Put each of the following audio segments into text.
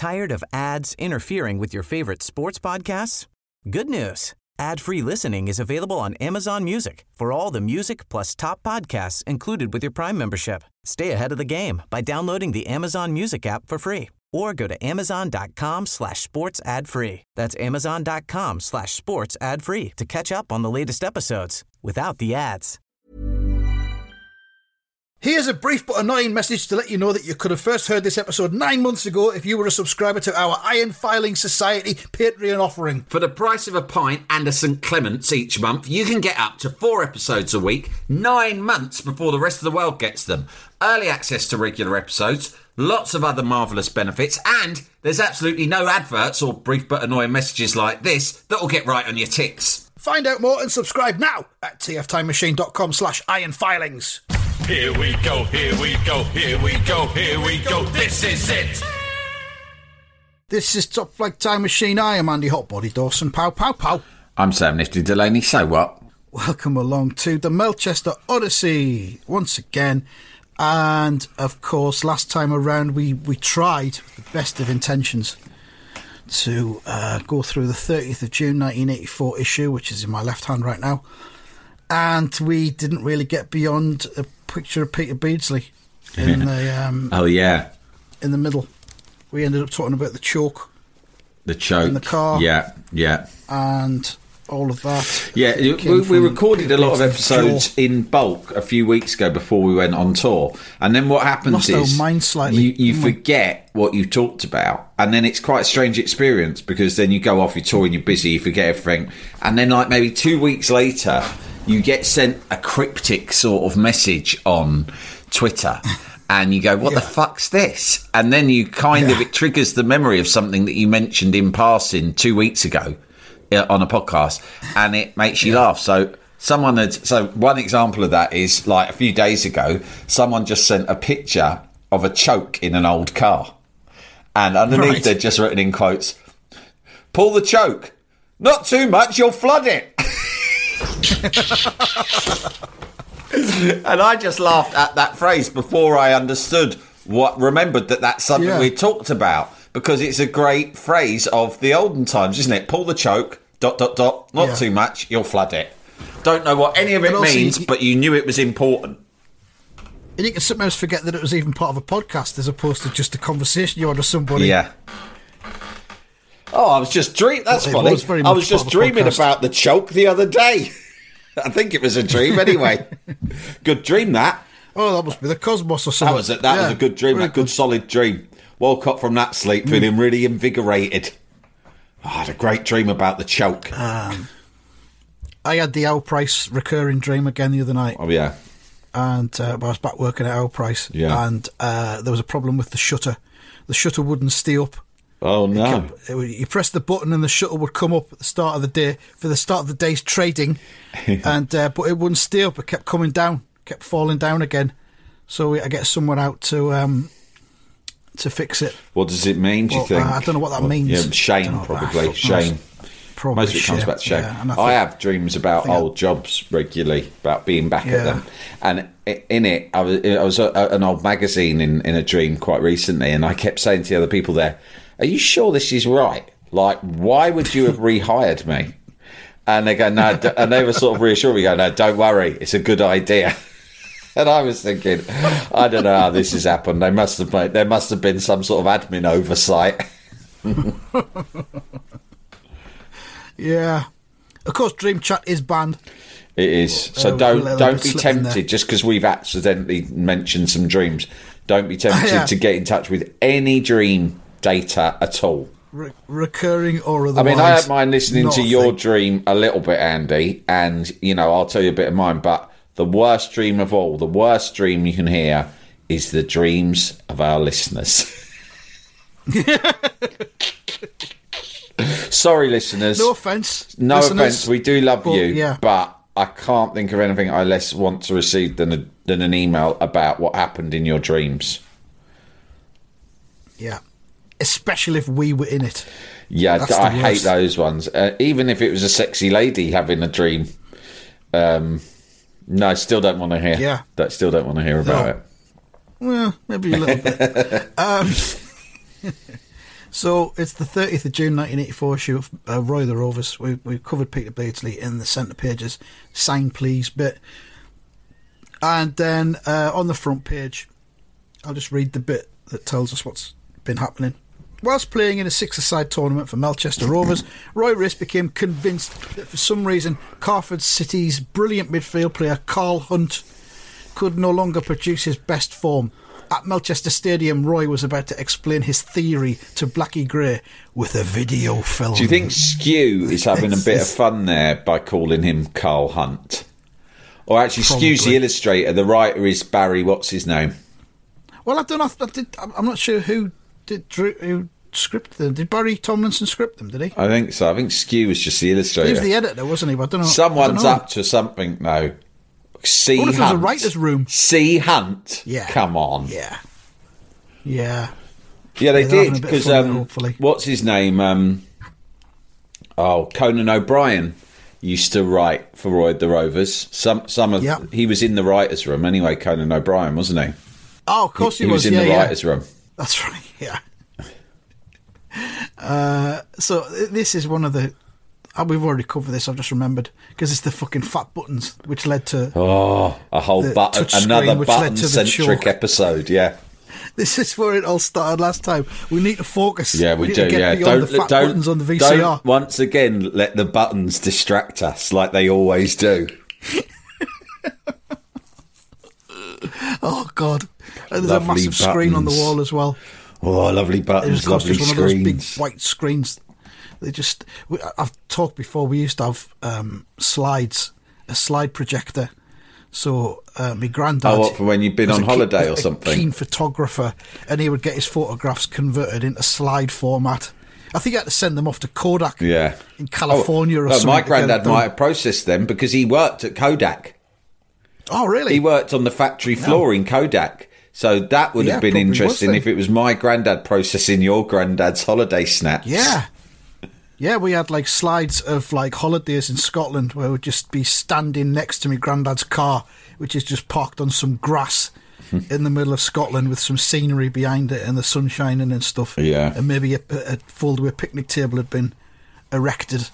Tired of ads interfering with your favorite sports podcasts? Good news. Ad-free listening is available on Amazon Music for all the music plus top podcasts included with your Prime membership. Stay ahead of the game by downloading the Amazon Music app for free or go to amazon.com/sports ad free. That's amazon.com/sports ad free to catch up on the latest episodes without the ads. Here's a brief but annoying message to let you know that you could have first heard this episode 9 months ago if you were a subscriber to our Iron Filing Society Patreon offering. For the price of a pint and a St Clement's each month, you can get up to 4 episodes a week, 9 months before the rest of the world gets them. Early access to regular episodes, lots of other marvellous benefits, and there's absolutely no adverts or brief but annoying messages like this that will get right on your tits. Find out more and subscribe now at tftimemachine.com/ironfilings. Here we go, here we go, here we go, here we go, this is it! This is Top Flight Time Machine. I am Andy Hotbody Dawson. Pow, pow, pow. I'm Sam Nifty Delaney, so what? Welcome along to the Melchester Odyssey once again. And, of course, last time around we tried, with the best of intentions, to go through the 30th of June 1984 issue, which is in my left hand right now. And we didn't really get beyond a picture of Peter Beardsley in the in the middle. We ended up talking about the choke in the car, and all of that. Yeah, we recorded a lot of episodes in bulk a few weeks ago before we went on tour, and then what happens is you forget what you talked about, and then it's quite a strange experience because then you go off your tour and you're busy, you forget everything, and then like maybe 2 weeks later you get sent a cryptic sort of message on Twitter and you go, what the fuck's this? And then you it triggers the memory of something that you mentioned in passing 2 weeks ago on a podcast, and it makes you laugh. So one example of that is like a few days ago, someone just sent a picture of a choke in an old car. And underneath they'd just written in quotes, pull the choke. Not too much, you'll flood it. And I just laughed at that phrase before I remembered that that's something we talked about, because it's a great phrase of the olden times, isn't it? Pull the choke, ... not too much, you'll flood it. Don't know what any of it means, but you knew it was important. And you can sometimes forget that it was even part of a podcast as opposed to just a conversation you had with somebody. Yeah. Oh, I was just dreaming. That's funny. I was just dreaming about the choke the other day. I think it was a dream anyway. Good dream, that. Oh, that must be the cosmos or something. That was it. That was a good dream. A good solid dream. Woke up from that sleep feeling really invigorated. I had a great dream about the choke. I had the Owl Price recurring dream again the other night. Oh, yeah. And I was back working at Owl Price. Yeah. And there was a problem with the shutter. The shutter wouldn't stay up. Oh, no. You press the button and the shutter would come up at the start of the day, for the start of the day's trading. And but it wouldn't stay up. It kept coming down, kept falling down again. So I get someone out to fix it. What does it mean, do you think? I don't know what that means. Yeah, shame, probably. Shame. Probably most of it comes back to shame. Yeah, I have dreams about old jobs regularly, about being back at them. And in it, I was an old magazine in a dream quite recently, and I kept saying to the other people there, are you sure this is right? Like, why would you have rehired me? And they go, no, and they were sort of reassuring me, go, no, don't worry, it's a good idea. And I was thinking, I don't know how this has happened. There must have been some sort of admin oversight. Yeah. Of course, Dream Chat is banned. It is. So don't be tempted, just because we've accidentally mentioned some dreams, don't be tempted to get in touch with any dream data at all. Recurring or otherwise. I mean, I don't mind listening to your dream a little bit, Andy, and, I'll tell you a bit of mine, but the worst dream of all, the worst dream you can hear is the dreams of our listeners. Sorry, listeners. No offence. No offence. We do love you, but I can't think of anything I less want to receive than an email about what happened in your dreams. Yeah. Especially if we were in it. Yeah, I hate those ones. Even if it was a sexy lady having a dream. No, I still don't want to hear. Yeah. Still don't want to hear about it. Well, maybe a little bit. So it's the 30th of June 1984 issue of Roy the Rovers. We've covered Peter Beardsley in the centre pages, sign please bit. And then on the front page, I'll just read the bit that tells us what's been happening. Whilst playing in a six-a-side tournament for Melchester Rovers, Roy Race became convinced that for some reason Carford City's brilliant midfield player Carl Hunt could no longer produce his best form. At Melchester Stadium, Roy was about to explain his theory to Blackie Gray with a video film. Do you think Skew is having a bit of fun there by calling him Carl Hunt? Or actually, Skew's the illustrator, the writer is Barry, what's his name? Well, I don't know. I'm not sure who script them. Did Barry Tomlinson script them, did he? I think so. I think Skew was just the illustrator. He was the editor, wasn't he? But I don't know. Someone's up to something, though. C. What if Hunt. there's a writer's room? C. Hunt? Yeah. Come on. Yeah. Yeah, they did, because what's his name? Conan O'Brien used to write for Roy the Rovers. He was in the writer's room anyway, Conan O'Brien, wasn't he? Oh, of course he was. He was in the writer's room. That's right, yeah. So this is one of the... we've already covered this, I've just remembered, because it's the fucking fat buttons, which led to... a whole another button-centric episode, yeah. This is where it all started last time. We need to focus. Yeah, we do, yeah. Don't the fat buttons on the VCR. Don't once again let the buttons distract us like they always do. Oh, God. And there's a massive screen on the wall as well. Oh, lovely buttons, lovely screens. One of those big white screens. I've talked before, we used to have slides, a slide projector. So my granddad... Oh, what, for when you've been on holiday or something? A keen photographer, and he would get his photographs converted into slide format. I think he had to send them off to Kodak in California or something. My granddad might have processed them because he worked at Kodak. Oh, really? He worked on the factory floor in Kodak. So that would have been interesting if it was my granddad processing your granddad's holiday snaps. Yeah. Yeah, we had like slides of like holidays in Scotland where we'd just be standing next to my granddad's car, which is just parked on some grass in the middle of Scotland with some scenery behind it and the sun shining and stuff. Yeah. And maybe a fold-away picnic table had been erected.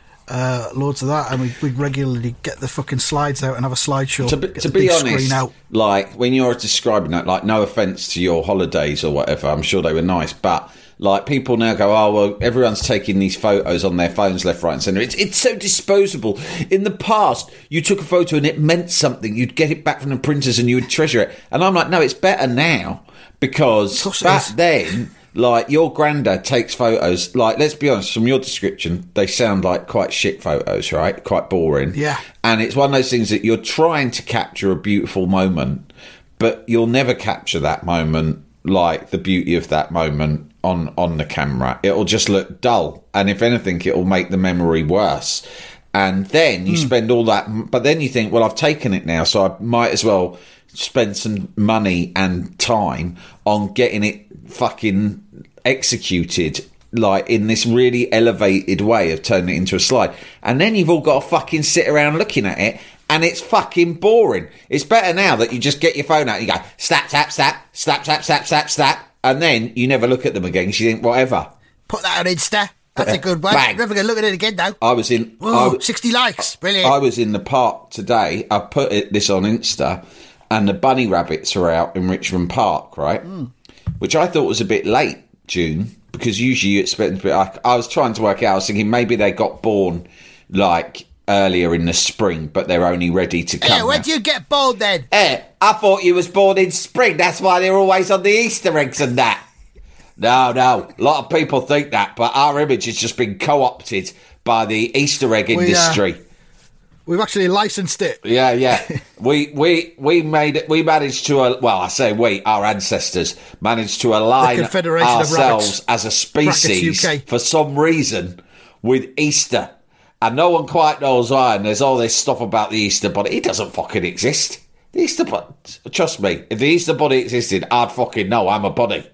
Loads of that, and we'd regularly get the fucking slides out and have a slideshow. To be honest, like when you're describing that, like no offence to your holidays or whatever, I'm sure they were nice, but like people now go, oh well, everyone's taking these photos on their phones left, right, and centre. It's so disposable. In the past, you took a photo and it meant something. You'd get it back from the printers and you would treasure it. And I'm like, no, it's better now because back then. Like, your granddad takes photos, like, let's be honest, from your description, they sound like quite shit photos, right? Quite boring. Yeah. And it's one of those things that you're trying to capture a beautiful moment, but you'll never capture that moment like the beauty of that moment on the camera. It'll just look dull. And if anything, it'll make the memory worse. And then you spend all that, but then you think, well, I've taken it now, so I might as well spend some money and time on getting it fucking executed like in this really elevated way of turning it into a slide, and then you've all got to fucking sit around looking at it and it's fucking boring. It's better now that you just get your phone out and you go snap snap snap snap snap snap snap snap, and then you never look at them again because you think whatever, put that on Insta, that's a good one. I'm never going to look at it again now. I was in 60 likes, brilliant. I was in the park today, I put this on Insta, and the bunny rabbits are out in Richmond Park, right? Which I thought was a bit late, June, because usually you expect... I was trying to work out, I was thinking maybe they got born, like, earlier in the spring, but they're only ready to come. When do you get born, then? I thought you was born in spring, that's why they're always on the Easter eggs and that. No, a lot of people think that, but our image has just been co-opted by the Easter egg industry. We've actually licensed it. Yeah. We managed to, our ancestors managed to align ourselves as a species for some reason with Easter. And no one quite knows why. And there's all this stuff about the Easter Bunny. It doesn't fucking exist. The Easter Bunny, trust me, if the Easter Bunny existed, I'd fucking know I'm a bunny.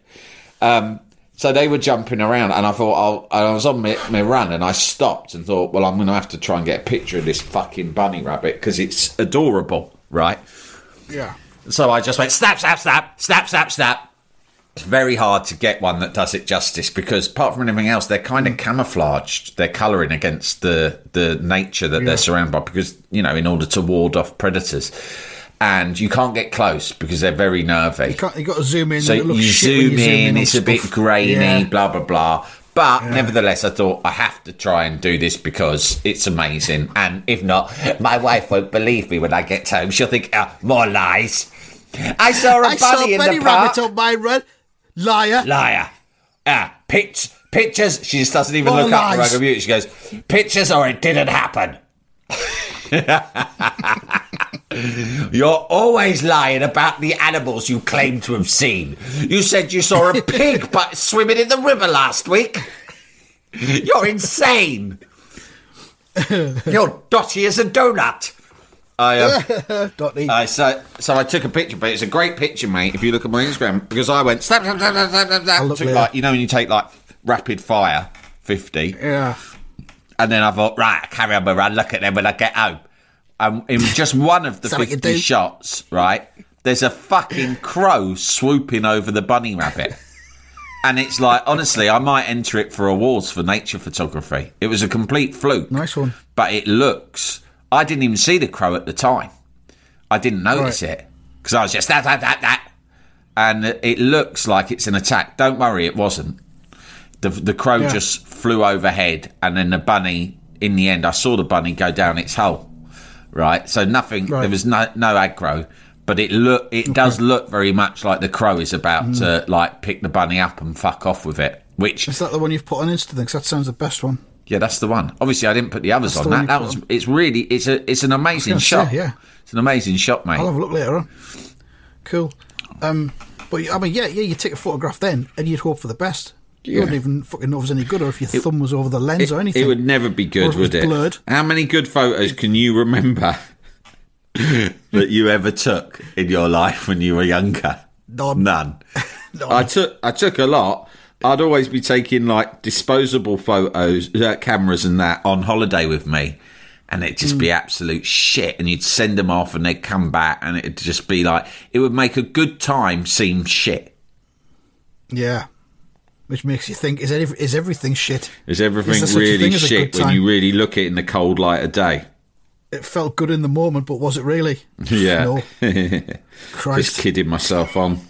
So they were jumping around, and I thought, I was on my run, and I stopped and thought, well, I'm going to have to try and get a picture of this fucking bunny rabbit because it's adorable, right? Yeah. So I just went snap, snap, snap, snap, snap, snap. It's very hard to get one that does it justice because apart from anything else, they're kind of camouflaged. They're colouring against the nature that they're surrounded by because, you know, in order to ward off predators. And you can't get close because they're very nervy. You've got to zoom in. So you zoom in, it's a bit grainy, blah, blah, blah. But nevertheless, I thought I have to try and do this because it's amazing. And if not, my wife won't believe me when I get home. She'll think, more lies. I saw a bunny in the park. Rabbit on my run. Liar. Pictures. She just doesn't even look up her computer. She goes, pictures or it didn't happen. You're always lying about the animals you claim to have seen. You said you saw a pig swimming in the river last week. You're insane. You're dotty as a donut. So I took a picture, but it's a great picture, mate. If you look at my Instagram, because I went snap. Took, like, you know, when you take like rapid fire 50, and then I thought, right, carry on my run. Look at them when I get home. In just one of the 50 shots, right, there's a fucking crow swooping over the bunny rabbit. And it's like, honestly, I might enter it for awards for nature photography. It was a complete fluke. Nice one. But it looks... I didn't even see the crow at the time. I didn't notice it. Because I was just that. And it looks like it's an attack. Don't worry, it wasn't. The crow just flew overhead. And then the bunny, in the end, I saw the bunny go down its hole. Right, so nothing. Right. There was no aggro, but it does look very much like the crow is about to like pick the bunny up and fuck off with it. Which is that the one you've put on Insta? Because that sounds the best one. Yeah, that's the one. Obviously, I didn't put the others on. That was. It's really. It's an amazing shot. It's an amazing shot, mate. I'll have a look later on. Cool. But I mean, you take a photograph then, and you'd hope for the best. You wouldn't even fucking know if it was any good or if your thumb was over the lens or anything. It would never be good, would it? Blurred. How many good photos can you remember that you ever took in your life when you were younger? None. I took a lot. I'd always be taking like disposable photos, cameras and that on holiday with me. And it'd just be absolute shit. And you'd send them off and they'd come back and it'd just be like, it would make a good time seem shit. Yeah. Which makes you think, is everything shit? Is everything really shit when you really look at it in the cold light of day? It felt good in the moment, but was it really? Yeah. No. Christ. Just kidding myself on.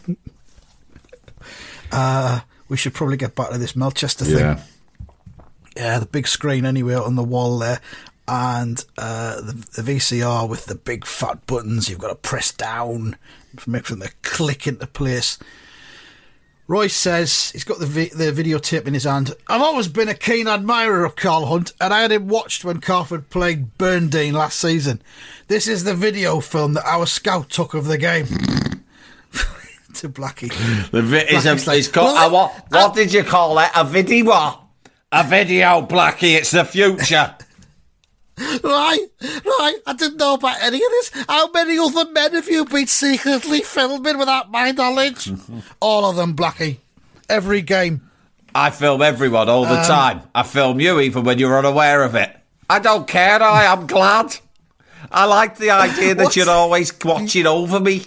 We should probably get back to this Melchester thing. Yeah, the big screen anyway on the wall there. And the VCR with the big fat buttons you've got to press down to make them click into place. Royce says he's got the videotape in his hand. I've always been a keen admirer of Carl Hunt, and I had him watched when Carford played Burndean last season. This is the video film that our scout took of the game. To Blackie. What did you call it? A video? A video, Blackie. It's the future. Right. I didn't know about any of this. How many other men have you been secretly filming without my knowledge? All of them, Blackie. Every game. I film everyone all the time. I film you even when you're unaware of it. I don't care, I'm glad. I like the idea that you're always watching over me.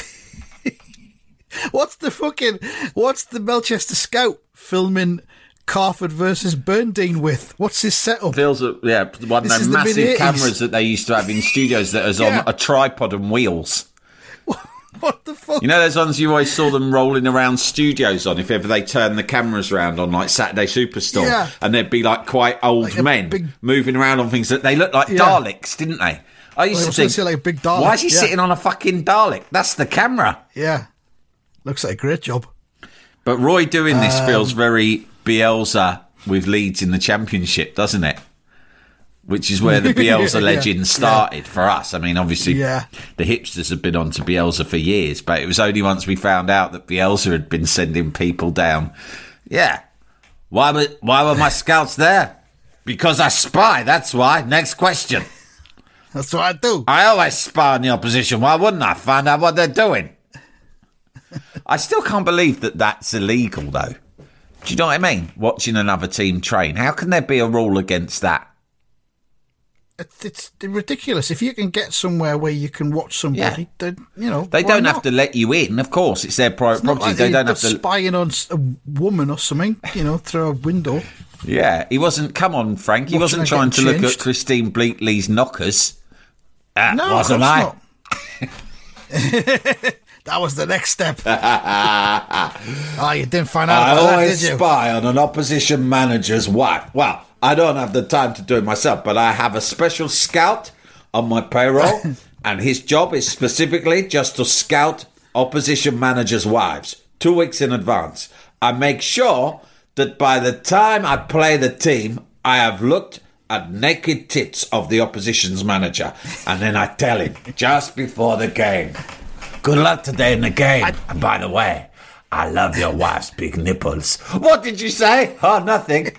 What's the Melchester Scout filming Carford versus Burndean with? What's his setup? Feels one of those massive cameras that they used to have in studios that is on a tripod and wheels. What the fuck? You know those ones you always saw them rolling around studios on if ever they turn the cameras around on like Saturday Superstore, and there'd be like quite old men moving around on things that they looked like Daleks, didn't they? I used to think, like a big Dalek. Why is he sitting on a fucking Dalek? That's the camera. Yeah, looks like a great job. But Roy doing this feels very Bielsa with Leeds in the Championship, doesn't it? Which is where the Bielsa legend started for us. I mean, obviously, the hipsters have been on to Bielsa for years, but it was only once we found out that Bielsa had been sending people down. Yeah. Why were my scouts there? Because I spy, that's why. Next question. That's what I do. I always spy on the opposition. Why wouldn't I find out what they're doing? I still can't believe that that's illegal, though. Do you know what I mean? Watching another team train. How can there be a rule against that? It's ridiculous. If you can get somewhere where you can watch somebody, then, they don't have to let you in. Of course, it's their private property. Like they don't have to spying on a woman or something, through a window. Yeah, he wasn't. Come on, Frank. He wasn't trying to look at Christine Bleakley's knockers. That wasn't I. That was the next step. You didn't find out about that, did you? I always spy on an opposition manager's wife. Well, I don't have the time to do it myself, but I have a special scout on my payroll, and his job is specifically just to scout opposition managers' wives 2 weeks in advance. I make sure that by the time I play the team, I have looked at naked tits of the opposition's manager, and then I tell him just before the game, good luck today in the game. And by the way, I love your wife's big nipples. What did you say? Oh, nothing.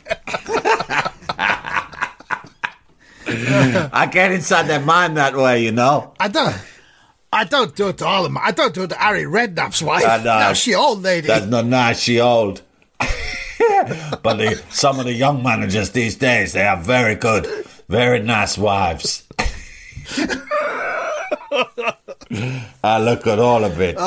I get inside their mind that way, I don't do it to all of them. I don't do it to Harry Redknapp's wife. No, she old lady. That's not nice, she old. But some of the young managers these days, they have very good, very nice wives. I look at all of it.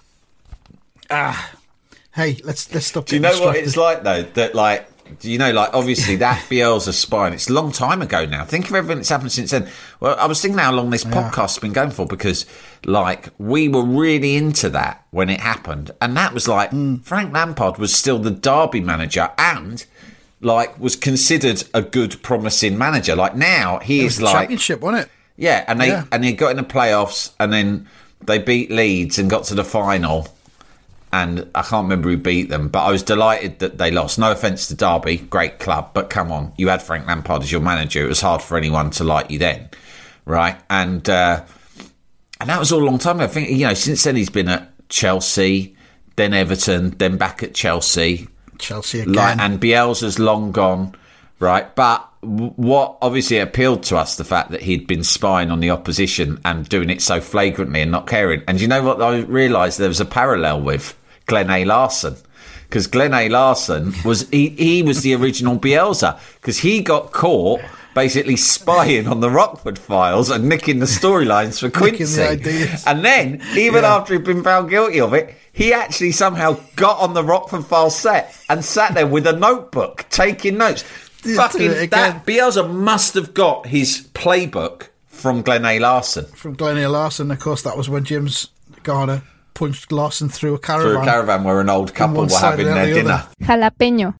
Hey, let's stop. Do you know what it's like though? That obviously that Bielsa spine. It's a long time ago now. Think of everything that's happened since then. Well, I was thinking how long this podcast's been going for, because we were really into that when it happened, and that was Frank Lampard was still the Derby manager and was considered a good, promising manager. Now he is championship, wasn't it? Yeah, and they got in the playoffs, and then they beat Leeds and got to the final. And I can't remember who beat them, but I was delighted that they lost. No offence to Derby, great club, but come on, you had Frank Lampard as your manager. It was hard for anyone to like you then, right? And that was all a long time ago. I think, since then he's been at Chelsea, then Everton, then back at Chelsea. Chelsea again. And Bielsa's long gone, right? But what obviously appealed to us, the fact that he'd been spying on the opposition and doing it so flagrantly and not caring. And you know what I realised there was a parallel with? Glenn A. Larson, because Glenn A. Larson was he was the original Bielsa, because he got caught basically spying on the Rockford Files and nicking the storylines for Quincy, and then after he'd been found guilty of it, he actually somehow got on the Rockford Files set and sat there with a notebook taking notes. That Bielsa must have got his playbook from Glenn A. Larson. From Glenn A. Larson, of course. That was when James Garner punched Larson through a caravan. Through a caravan where an old couple were having their dinner. Jalapeño.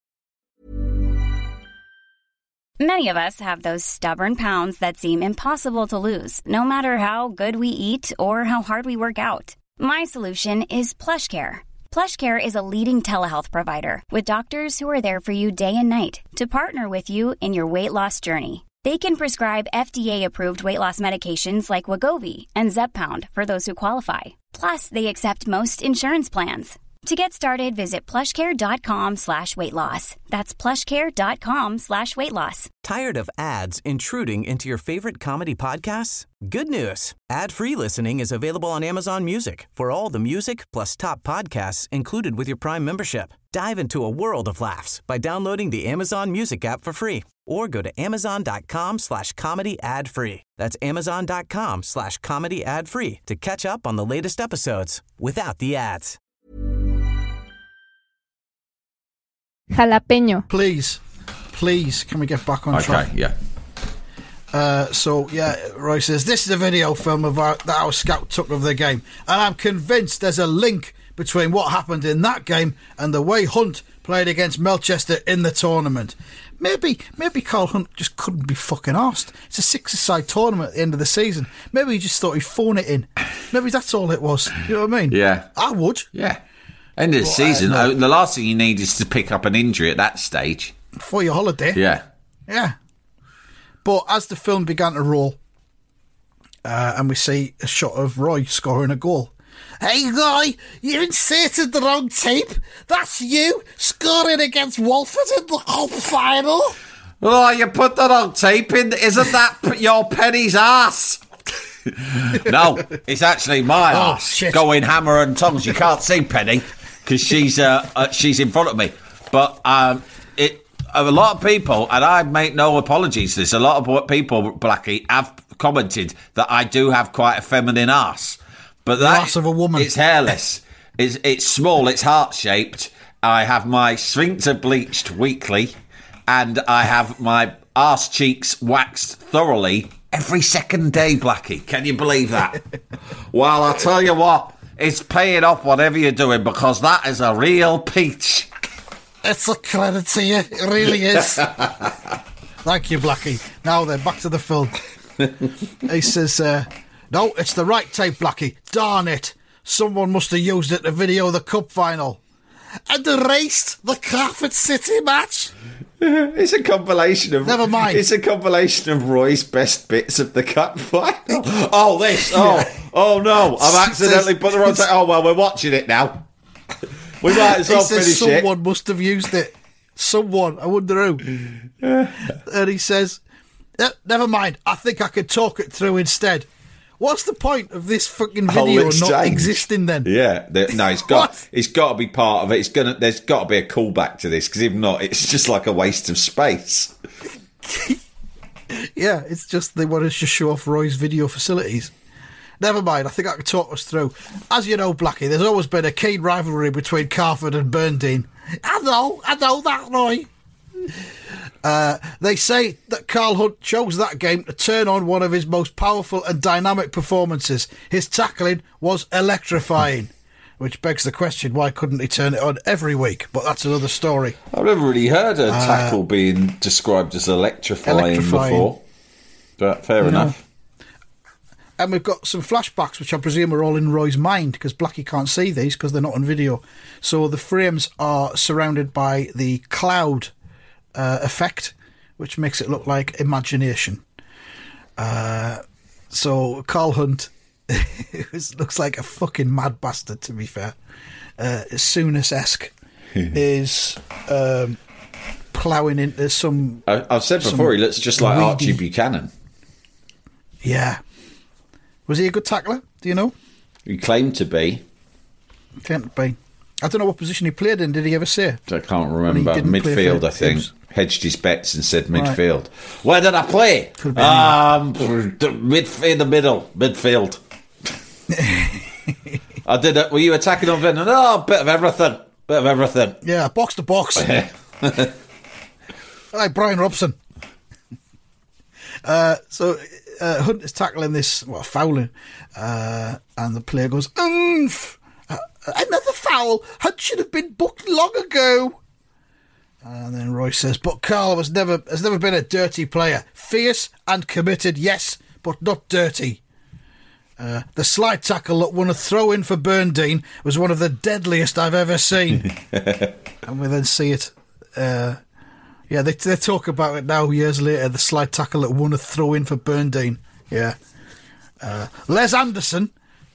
Many of us have those stubborn pounds that seem impossible to lose, no matter how good we eat or how hard we work out. My solution is PlushCare. PlushCare is a leading telehealth provider with doctors who are there for you day and night to partner with you in your weight loss journey. They can prescribe FDA-approved weight loss medications like Wegovy and Zepbound for those who qualify. Plus, they accept most insurance plans. To get started, visit plushcare.com/weightloss. That's plushcare.com/weightloss. Tired of ads intruding into your favorite comedy podcasts? Good news. Ad-free listening is available on Amazon Music for all the music plus top podcasts included with your Prime membership. Dive into a world of laughs by downloading the Amazon Music app for free or go to amazon.com/comedy ad-free. That's amazon.com/comedy ad-free to catch up on the latest episodes without the ads. Jalapeño. Please, can we get back on track? Okay, yeah. Roy says, this is a video film of that our scout took of the game, and I'm convinced there's a link between what happened in that game and the way Hunt played against Melchester in the tournament. Maybe Carl Hunt just couldn't be fucking arsed. It's a six-a-side tournament at the end of the season. Maybe he just thought he'd phone it in. Maybe that's all it was. You know what I mean? Yeah. I would. Yeah. End of the season, the last thing you need is to pick up an injury at that stage. For your holiday. Yeah. Yeah. But as the film began to roll, and we see a shot of Roy scoring a goal. Hey, Roy, you inserted the wrong tape. That's you scoring against Walford in the cup final. Oh, you put the wrong tape in. Isn't that your Penny's ass? No, it's actually my ass going hammer and tongs. You can't see Penny because she's in front of me. But a lot of people, and I make no apologies to this, a lot of people, Blackie, have commented that I do have quite a feminine arse. But the arse of a woman. It's hairless. It's small, it's heart-shaped. I have my sphincter bleached weekly, and I have my arse cheeks waxed thoroughly every second day, Blackie. Can you believe that? Well, I'll tell you what, it's paying off whatever you're doing, because that is a real peach. It's a credit to you. It really is. Thank you, Blackie. Now then, back to the film. He says, no, it's the right tape, Blackie. Darn it. Someone must have used it to video the cup final. And erased the Crawford City match. It's a compilation of... Never mind. It's a compilation of Roy's best bits of the cup final. Oh, this. Oh, oh no. I've accidentally put the wrong tape. Oh, well, we're watching it now. We might as well finish it. Someone must have used it. Someone. I wonder who. And he says, never mind. I think I could talk it through instead. What's the point of this fucking video not existing then? Yeah, no, it's got to be part of it. There's got to be a callback to this, because if not, it's just like a waste of space. Yeah, it's just they want to just show off Roy's video facilities. Never mind, I think I can talk us through. As you know, Blackie, there's always been a keen rivalry between Carford and Berndean. I know that, Roy. They say that Carl Hunt chose that game to turn on one of his most powerful and dynamic performances. His tackling was electrifying, which begs the question, why couldn't he turn it on every week? But that's another story. I've never really heard a tackle being described as electrifying before, but fair enough. And we've got some flashbacks, which I presume are all in Roy's mind, because Blackie can't see these because they're not on video. So the frames are surrounded by the cloud effect, which makes it look like imagination. So Carl Hunt looks like a fucking mad bastard, to be fair. Souness-esque is ploughing into some... I've said before, he looks just like weedy Archie Buchanan. Yeah. Was he a good tackler? Do you know? He claimed to be. I don't know what position he played in. Did he ever say? I can't remember. Midfield, I think. Hedged his bets and said midfield. Right. Where did I play? In the middle. Midfield. I did it. Were you attacking on Venom? Oh, bit of everything. Yeah, box to box. Like Brian Robson. So Hunt is tackling this, fouling, and the player goes, "Oomph! Another foul. Hunt should have been booked long ago." And then Roy says, "But Carl has never been a dirty player. Fierce and committed, yes, but not dirty. The slide tackle that won a throw-in for Berndean was one of the deadliest I've ever seen." And we then see it. They talk about it now years later. The slide tackle that won a throw-in for Berndean. Yeah. Les Anderson.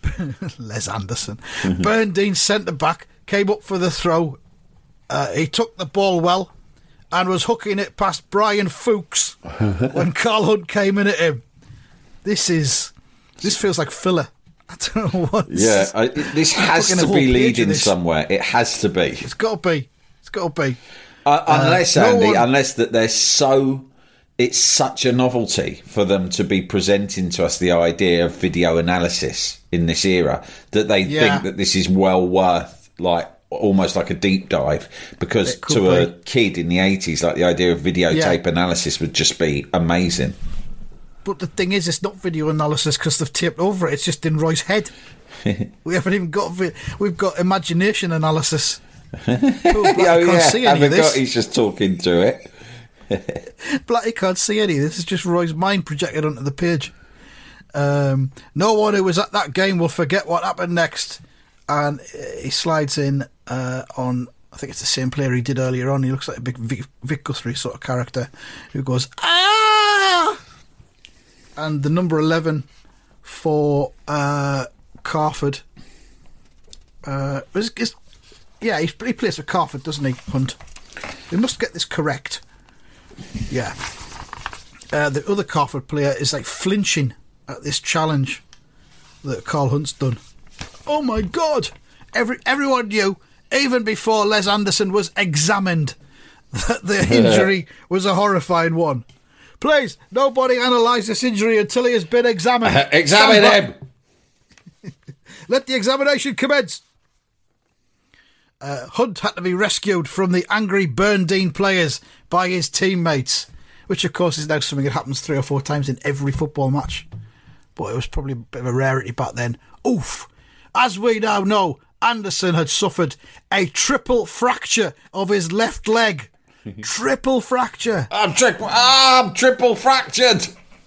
Berndean's centre-back came up for the throw. He took the ball well and was hooking it past Brian Fuchs when Carl Hunt came in at him. This feels like filler. I don't know what. Yeah, this has to be leading somewhere. It has to be. It's got to be. Unless, Andy, unless that they're so... It's such a novelty for them to be presenting to us the idea of video analysis in this era that they think that this is well worth, almost like a deep dive, because to a kid in the 80s, the idea of videotape analysis would just be amazing. But the thing is, it's not video analysis because they've taped over it. It's just in Roy's head. We haven't even got... We've got imagination analysis. Can't see any of this. He's just talking to it. Blackie can't see any. This is just Roy's mind projected onto the page. No one who was at that game will forget what happened next. And he slides in on, I think it's the same player he did earlier on. He looks like a big Vic Guthrie sort of character who goes, "Ah!" And the number 11 for Carford he plays for Carford, doesn't he, Hunt? We must get this correct. Yeah. The other Carford player is flinching at this challenge that Carl Hunt's done. Oh my God! Everyone knew, even before Les Anderson was examined, that the injury was a horrifying one. Please, nobody analyse this injury until he has been examined. Examine him! Let the examination commence. Hunt had to be rescued from the angry Burndean players by his teammates, which of course is now something that happens 3 or 4 times in every football match. But it was probably a bit of a rarity back then. Oof! As we now know, Anderson had suffered a triple fracture of his left leg. Triple fracture. I'm triple fractured.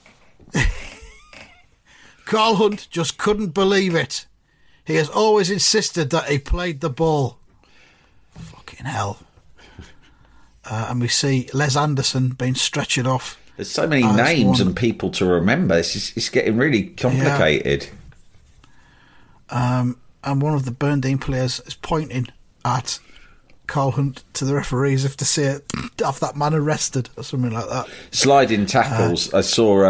Carl Hunt just couldn't believe it. He has always insisted that he played the ball. Fucking hell. And we see Les Anderson being stretchered off. There's so many names and people to remember. It's getting really complicated. Yeah. And one of the Burndean players is pointing at Carl Hunt to the referees if to see it, have that man arrested or something like that. Sliding tackles. I saw,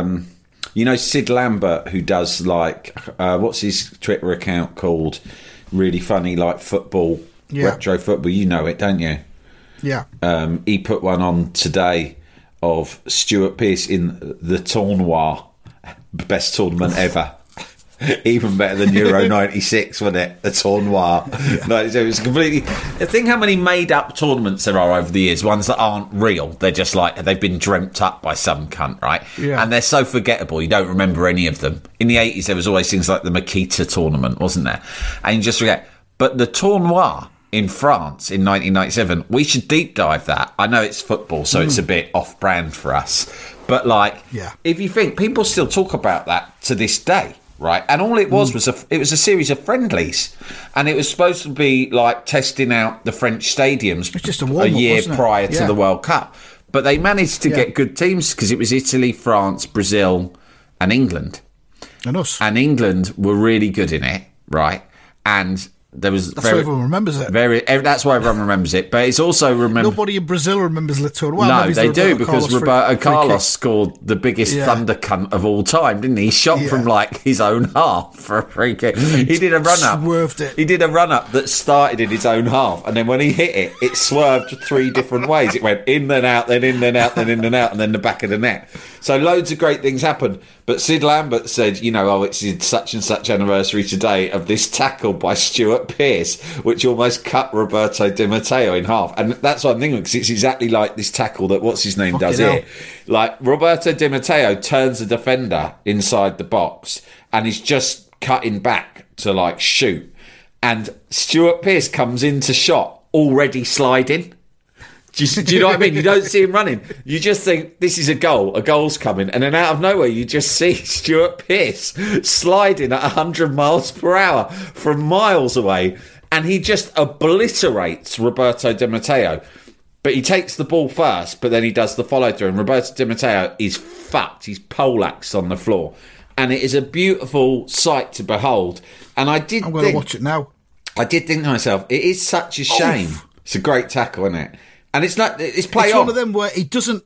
Sid Lambert, who does what's his Twitter account called? Really funny, football, retro football. You know it, don't you? Yeah. He put one on today of Stuart Pearce in the Tournoi, best tournament ever. Even better than Euro 96, wasn't it? The Tournoi. Yeah. No, it was completely... Think how many made-up tournaments there are over the years, ones that aren't real. They're just they've been dreamt up by some cunt, right? Yeah. And they're so forgettable, you don't remember any of them. In the 80s, there was always things like the Makita tournament, wasn't there? And you just forget. But the Tournoi in France in 1997, we should deep dive that. I know it's football, so it's a bit off-brand for us. But, if you think, people still talk about that to this day. Right, and all it was it was a series of friendlies, and it was supposed to be testing out the French stadiums just a year prior to the World Cup. But they managed to get good teams because it was Italy, France, Brazil, and England, and us. And England were really good in it, right? And there was that's why everyone remembers it. That's why everyone remembers it. But it's also nobody in Brazil remembers Le Tour. Well, no, they do because Roberto Carlos scored the biggest thunder cunt of all time, didn't he? He shot from his own half for a free kick. He did a run up. Swerved it. He did a run up that started in his own half, and then when he hit it, it swerved 3 different ways. It went in then out, then in then out, then in then out, and then the back of the net. So loads of great things happened. But Sid Lambert said, it's such and such anniversary today of this tackle by Stuart Pearce, which almost cut Roberto Di Matteo in half. And that's what I'm thinking, because it's exactly like this tackle that what's-his-name does here. Roberto Di Matteo turns the defender inside the box, and he's just cutting back to, shoot. And Stuart Pearce comes into shot, already sliding. Do you know what I mean? You don't see him running. You just think, this is a goal's coming. And then out of nowhere, you just see Stuart Pearce sliding at 100 miles per hour from miles away. And he just obliterates Roberto Di Matteo. But he takes the ball first, but then he does the follow-through. And Roberto Di Matteo is fucked. He's poleaxed on the floor. And it is a beautiful sight to behold. And I'm going to watch it now. I did think to myself, it is such a shame. It's a great tackle, isn't it? And it's play it's on. One of them where it doesn't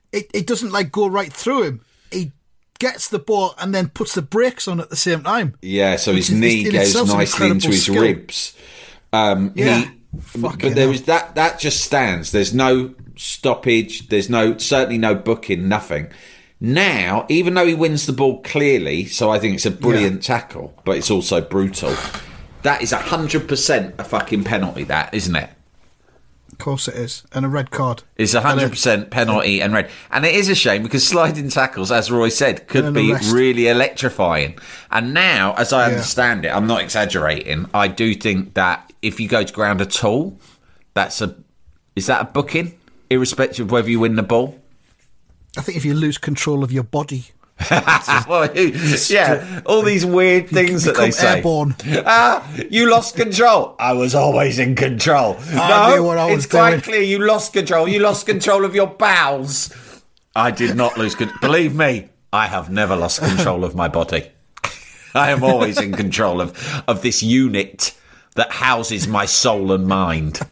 go right through him. He gets the ball and then puts the brakes on at the same time. Yeah, so his knee goes nicely into his ribs. But there is that just stands. There's no stoppage. There's certainly no booking. Nothing. Now, even though he wins the ball clearly, so I think it's a brilliant tackle, but it's also brutal. That is 100% a fucking penalty. That isn't it? Of course it is. And a red card. It's 100% penalty and red. And it is a shame because sliding tackles, as Roy said, could be really electrifying. And now, as I understand it, I'm not exaggerating, I do think that if you go to ground at all, is that a booking? Irrespective of whether you win the ball? I think if you lose control of your body. All these weird things that they say. Airborne. You lost control. I was always in control. It's quite clear you lost control. You lost control of your bowels. I did not lose control. Believe me, I have never lost control of my body. I am always in control of this unit that houses my soul and mind.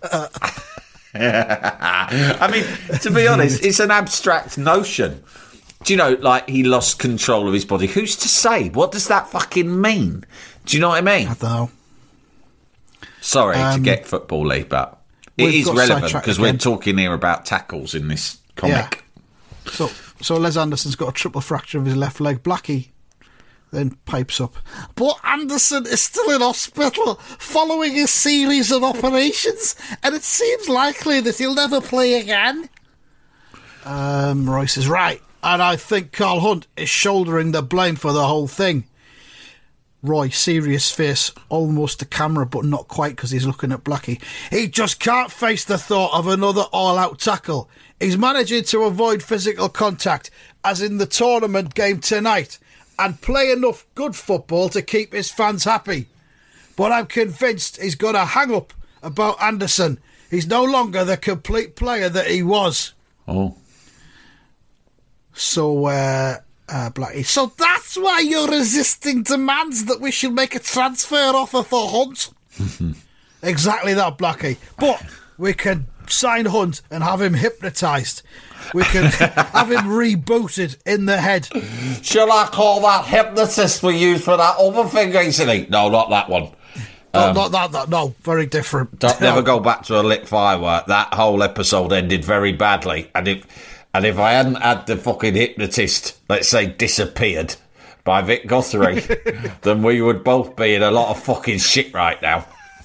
I mean, to be honest, it's an abstract notion. Do you know, he lost control of his body? Who's to say? What does that fucking mean? Do you know what I mean? I don't know. Sorry to get football-y, but It is relevant because we're talking here about tackles in this comic. Yeah. So Les Anderson's got a triple fracture of his left leg. Blackie then pipes up, but Anderson is still in hospital following a series of operations, and it seems likely that he'll never play again. Roy says, right, and I think Carl Hunt is shouldering the blame for the whole thing. Roy, serious face, almost to camera, but not quite because he's looking at Blackie. He just can't face the thought of another all-out tackle. He's managing to avoid physical contact, as in the tournament game tonight, and play enough good football to keep his fans happy. But I'm convinced he's got a hang-up about Anderson. He's no longer the complete player that he was. Oh. So, Blackie, so that's why you're resisting demands that we should make a transfer offer for Hunt? Exactly that, Blackie. But we can sign Hunt and have him hypnotised. We can have him rebooted in the head. Shall I call that hypnotist we used for that other thing recently? No, not that one. Not that. No, very different. Never go back to a lit firework. That whole episode ended very badly. And if I hadn't had the fucking hypnotist, let's say, disappeared by Vic Guthrie, then we would both be in a lot of fucking shit right now.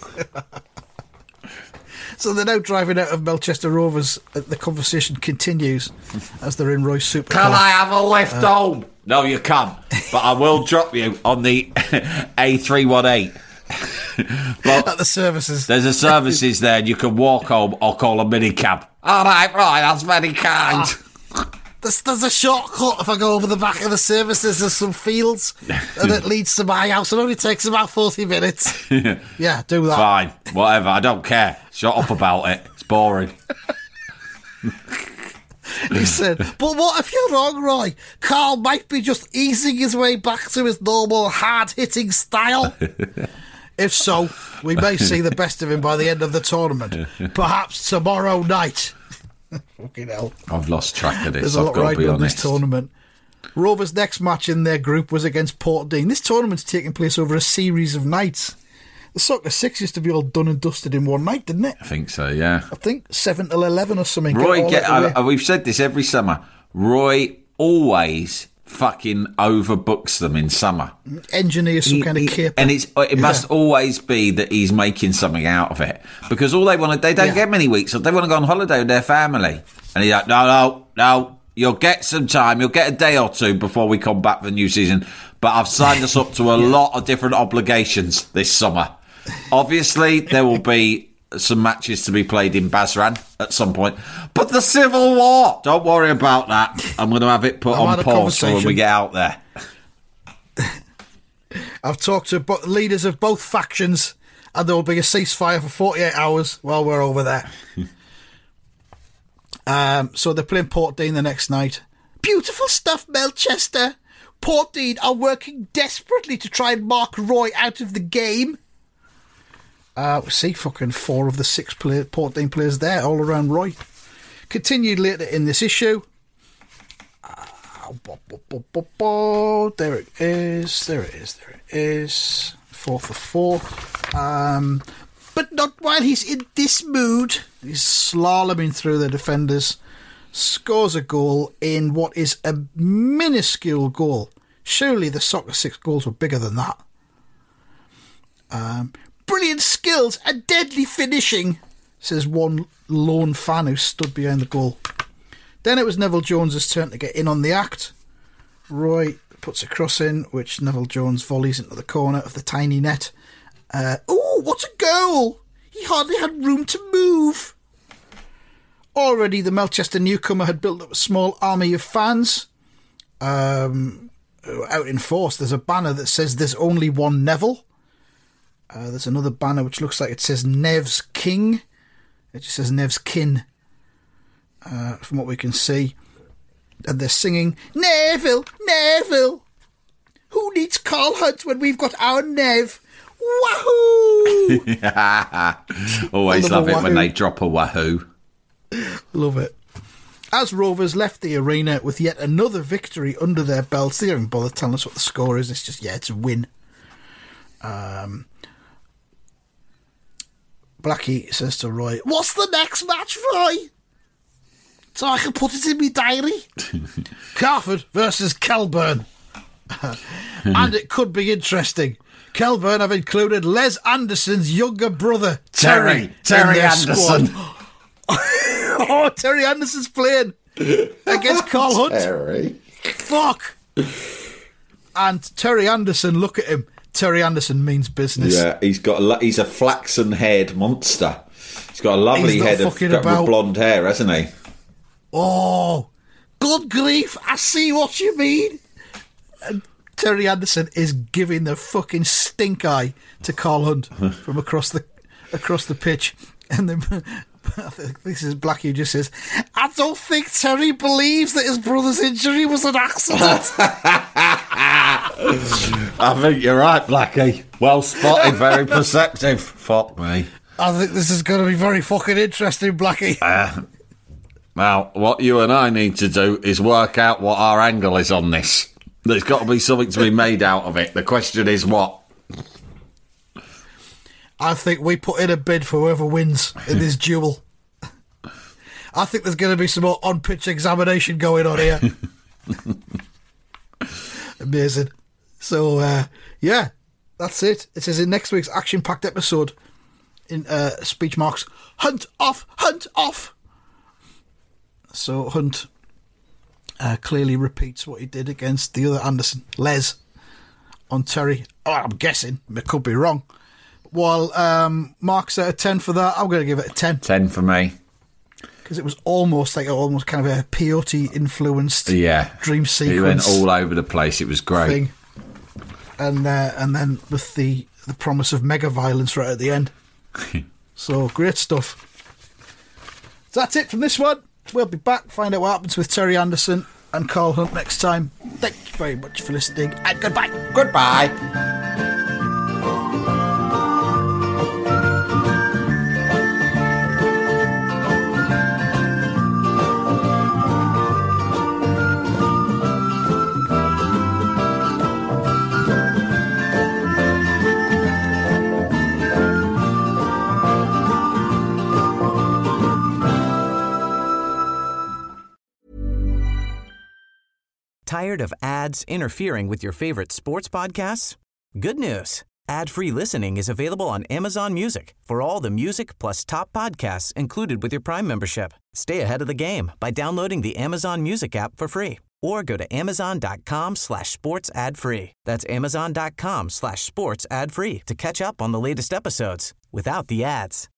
So they're now driving out of Melchester Rovers. The conversation continues as they're in Roy's supercar. Can I have a lift home? No, you can't. But I will drop you on the A318. At the services. There's a services there, and you can walk home or call a minicab. All right, that's very kind. There's a shortcut if I go over the back of the services. There's some fields and it leads to my house. It only takes about 40 minutes. Yeah, do that. Fine, whatever. I don't care. Shut up about it. It's boring. He said, but what if you're wrong, Roy? Carl might be just easing his way back to his normal hard-hitting style. If so, we may see the best of him by the end of the tournament. Perhaps tomorrow night. Fucking hell. I've lost track of this. There's a lot riding on this tournament. Rovers' next match in their group was against Portdean. This tournament's taking place over a series of nights. The Soccer 6 used to be all done and dusted in one night, didn't it? I think so, yeah. I think 7 till 11 or something. Roy, we've said this every summer. Roy always fucking overbooks them in summer. Engineers some kind of caper. And it must always be that he's making something out of it. Because all they don't get many weeks. So they want to go on holiday with their family. And he's like, no, you'll get some time. You'll get a day or two before we come back for the new season. But I've signed us up to a lot of different obligations this summer. Obviously, there will be some matches to be played in Basran at some point. But the Civil War, don't worry about that. I'm going to have it put on pause for when we get out there. I've talked to leaders of both factions, and there will be a ceasefire for 48 hours while we're over there. So they're playing Portdean the next night. Beautiful stuff, Melchester. Portdean are working desperately to try and mark Roy out of the game. We see fucking 4 of the 6 Portdean players there, all around Roy. Continued later in this issue. There it is. 4 for 4. But not while he's in this mood. He's slaloming through the defenders. Scores a goal in what is a minuscule goal. Surely the Soccer 6 goals were bigger than that. Brilliant skills and deadly finishing, says one lone fan who stood behind the goal. Then it was Neville Jones's turn to get in on the act. Roy puts a cross in, which Neville Jones volleys into the corner of the tiny net. What a goal! He hardly had room to move. Already the Melchester newcomer had built up a small army of fans. Out in force, there's a banner that says there's only one Neville. There's another banner which looks like it says Nev's King. It just says Nev's Kin, from what we can see. And they're singing, Neville, Neville. Who needs Carl Hunt when we've got our Nev? Wahoo! Always love it when they drop a wahoo. Love it. As Rovers left the arena with yet another victory under their belts, they don't even bother telling us what the score is. It's just, it's a win. Blackie says to Roy, "What's the next match, Roy? So I can put it in my diary." Carford versus Kelburn. And it could be interesting. Kelburn have included Les Anderson's younger brother, Terry Anderson. Oh, Terry Anderson's playing against Carl Hunt. Terry. Fuck. And Terry Anderson, look at him. Terry Anderson means business. Yeah, he's a flaxen-haired monster. He's got a lovely head with blonde hair, hasn't he? Oh, good grief! I see what you mean. And Terry Anderson is giving the fucking stink eye to Carl Hunt from across the pitch, and then. I think this is Blackie who just says, "I don't think Terry believes that his brother's injury was an accident." I think you're right, Blackie. Well spotted, very perceptive. Fuck me. I think this is going to be very fucking interesting, Blackie. Now, what you and I need to do is work out what our angle is on this. There's got to be something to be made out of it. The question is what? I think we put in a bid for whoever wins in this duel. I think there's going to be some more on-pitch examination going on here. Amazing. So, yeah, that's it. It is in next week's action-packed episode in speech marks, Hunt off, Hunt off. So Hunt clearly repeats what he did against the other Anderson, Les, on Terry. Oh, I'm guessing. I could be wrong. While Mark's at a 10 for that, I'm going to give it a 10. 10 for me. Because it was almost kind of a Peyote-influenced dream sequence. It went all over the place. It was great. Thing. And then with the promise of mega violence right at the end. So, great stuff. So that's it from this one. We'll be back, find out what happens with Terry Anderson and Carl Hunt next time. Thank you very much for listening, and goodbye. Goodbye. Tired of ads interfering with your favorite sports podcasts? Good news. Ad-free listening is available on Amazon Music for all the music plus top podcasts included with your Prime membership. Stay ahead of the game by downloading the Amazon Music app for free or go to amazon.com/sports ad free. That's amazon.com/sports ad free to catch up on the latest episodes without the ads.